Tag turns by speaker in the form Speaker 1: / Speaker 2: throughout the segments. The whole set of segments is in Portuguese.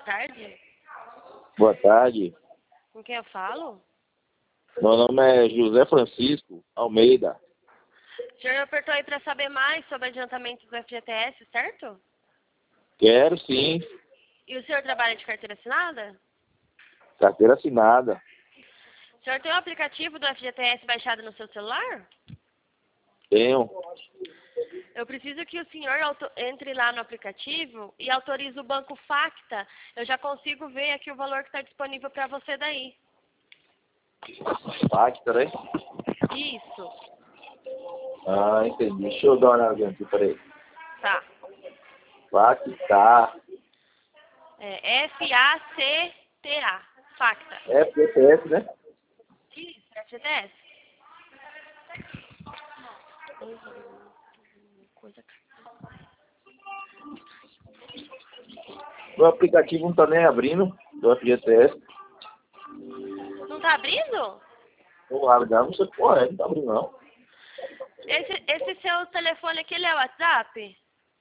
Speaker 1: tarde.
Speaker 2: Boa tarde.
Speaker 1: Com quem eu falo?
Speaker 2: Meu nome é José Francisco Almeida.
Speaker 1: O senhor apertou aí para saber mais sobre adiantamento do FGTS, certo?
Speaker 2: Quero sim.
Speaker 1: E o senhor trabalha de carteira assinada?
Speaker 2: Carteira assinada.
Speaker 1: O senhor tem o aplicativo do FGTS baixado no seu celular?
Speaker 2: Tenho.
Speaker 1: Eu preciso que o senhor entre lá no aplicativo e autorize o Banco Facta. Eu já consigo ver aqui o valor que está disponível para você daí.
Speaker 2: Facta, né?
Speaker 1: Isso.
Speaker 2: Ah, entendi. Deixa eu dar uma olhadinha aqui, peraí.
Speaker 1: Tá.
Speaker 2: Facta.
Speaker 1: É F-A-C-T-A. Facta.
Speaker 2: FGTS, né?
Speaker 1: Isso, FGTS.
Speaker 2: O aplicativo não tá nem abrindo do FGTS.
Speaker 1: Não tá abrindo?
Speaker 2: Vou largar, não sei porra, não tá abrindo não.
Speaker 1: Esse seu telefone aqui, ele é o WhatsApp?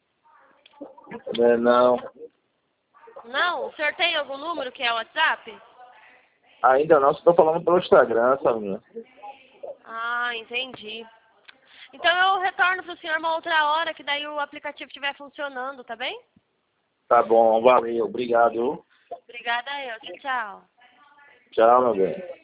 Speaker 2: Não.
Speaker 1: Não? O senhor tem algum número que é o WhatsApp?
Speaker 2: Ainda não, só tô falando pelo Instagram, Saminha.
Speaker 1: Ah, entendi. Então eu retorno pro senhor uma outra hora, que daí o aplicativo estiver funcionando, tá bem?
Speaker 2: Tá bom, valeu, obrigado.
Speaker 1: Obrigada eu. Tchau.
Speaker 2: Tchau, meu bem.